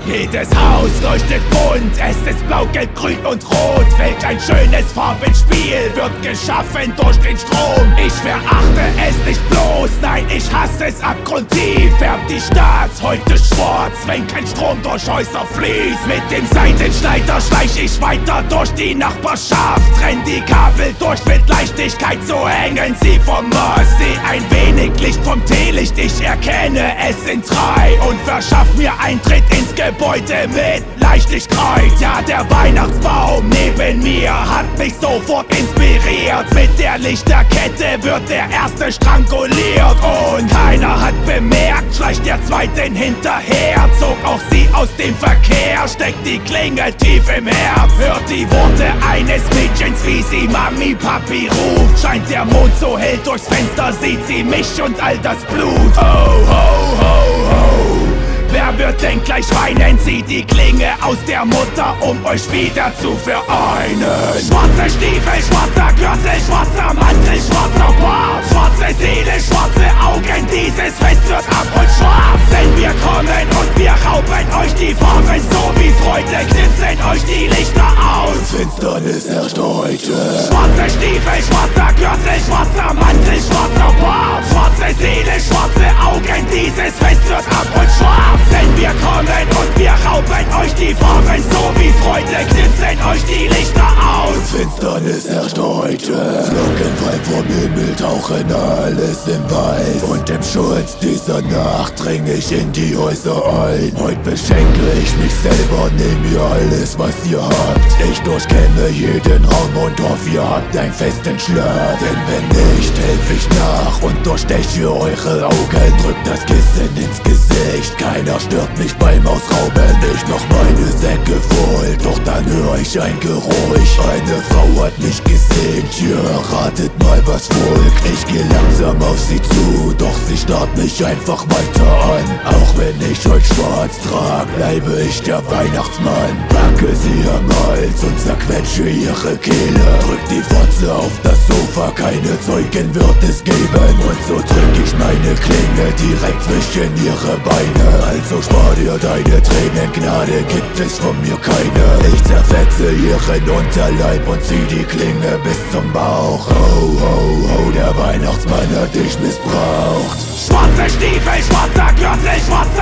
Jedes Haus leuchtet bunt, es ist blau, gelb, grün und rot. Welch ein schönes Farbenspiel wird geschaffen durch den Strom. Ich verachte es nicht bloß, nein, ich hasse es abgrundtief. Färbt die Stadt heute schwarz, wenn kein Strom durch Häuser fließt. Mit dem Seitenschneider schleich ich weiter durch die Nachbarschaft. Trenn die Kabel durch, mit Leichtigkeit so hängen sie vom Mast. Seh ein wenig Licht vom Teelicht, ich erkenne, es sind drei. Und verschaff mir Eintritt ins Gebäude mit Leichtigkeit. Ja, der Weihnachtsbaum neben mir hat mich sofort inspiriert. Mit der Lichterkette wird der erste stranguliert. Und keiner hat bemerkt, schleicht der zweite hinterher. Zog auch sie aus dem Verkehr, steckt die Klinge tief im Herz. Hört die Worte eines Mädchens, wie sie Mami, Papi ruft. Scheint der Mond so hell durchs Fenster, sieht sie mich und all das Blut. Oh, ho, ho, ho. Wer wird denn gleich weinen? Zieht die Klinge aus der Mutter, um euch wieder zu vereinen. Schwarze Stiefel, schwarzer Gürtel, schwarzer Mantel, schwarzer Bart. Schwarze Seele, schwarze Augen, dieses Fest wird ab und schwarz. Denn wir kommen und wir rauben euch die Farben, so wie Freude knipsen euch die Lichter aus. Finsternis herrscht heute. Schwarze Stiefel, schwarzer Gürtel, schwarzer Mantel, schwarzer Bart. Schwarze Seele, schwarze Augen, dieses Fest wird ab und schwarz. Denn wir kommen und wir rauben euch die Farben, so wie Freude knipsen euch die Lichter aus. Finsternis herrscht heute. Flocken fallen vom Himmel, tauchen alles in Weiß. Und im Schutz dieser Nacht dring ich in die Häuser ein. Heute beschenke ich mich selber, nehm mir alles, was ihr habt. Ich durchkenne jeden Raum und hoffe, ihr habt einen festen Schlaf. Denn wenn nicht, helf ich nach und durchsteche eure Augen. Drückt das Kissen ins Gesicht, keiner stört mich beim Ausrauben. Ich noch meine Säcke voll, doch dann hör ich ein Geräusch. Eine Frau hat mich gesehen, tja, ratet mal was folgt. Ich geh langsam auf sie zu, doch sie starrt mich einfach weiter an. Auch wenn ich heute schwarz trag, bleibe ich der Weihnachtsmann. Packe sie am Hals und zerquetsche ihre Kehle. Drück die Fotze auf das Sofa, keine Zeugen wird es geben. Und so drück ich meine Klinge direkt zwischen ihre Beine. Also spar dir deine Tränen, Gnade gibt es von mir keine. Ich zerfetze ihren Unterleib und zieh die Klinge bis zum Bauch. Ho, ho, ho, der Weihnachtsmann hat dich missbraucht. Schwarze Stiefel, schwarzer Gürtel, schwarzer